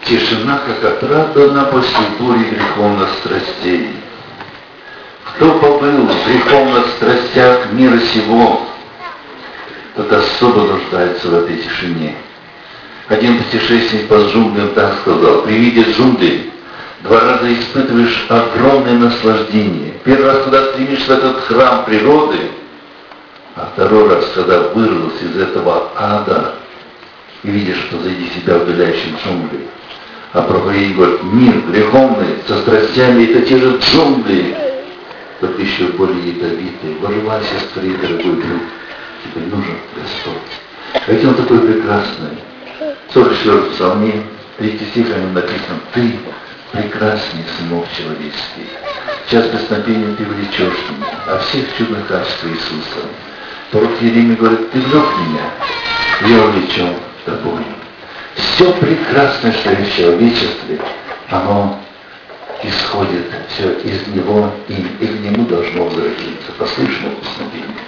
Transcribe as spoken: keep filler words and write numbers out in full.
Тишина, как отрада после бури греховных страстей. Кто побыл в греховных страстях мира сего, тот особо нуждается в этой тишине. Один путешественник по джунглям так сказал: при виде джунглей два раза испытываешь огромное наслаждение. Первый раз, когда стремишься в этот храм природы, а второй раз, когда вырвался из этого ада и видишь, что позади себя удаляющим джунгли. А проповедник говорит: мир греховный со страстями — это те же джунгли, только еще более ядовитые. Ворвайся, скорее, дорогой друг, тебе нужен Господь. А ведь он такой прекрасный. сорок четвёртый псалме, третий стих, о нем написано: ты прекрасней сынов человеческих. Сейчас песнопением ты влечешь меня, о всех чудных качествах Иисуса. Пророк Иеремия говорит: ты влек меня, я увлечен тобой. Все прекрасное, что есть в человечестве, оно исходит все из него, и, и к нему должно возвратиться. Послышно песнопение.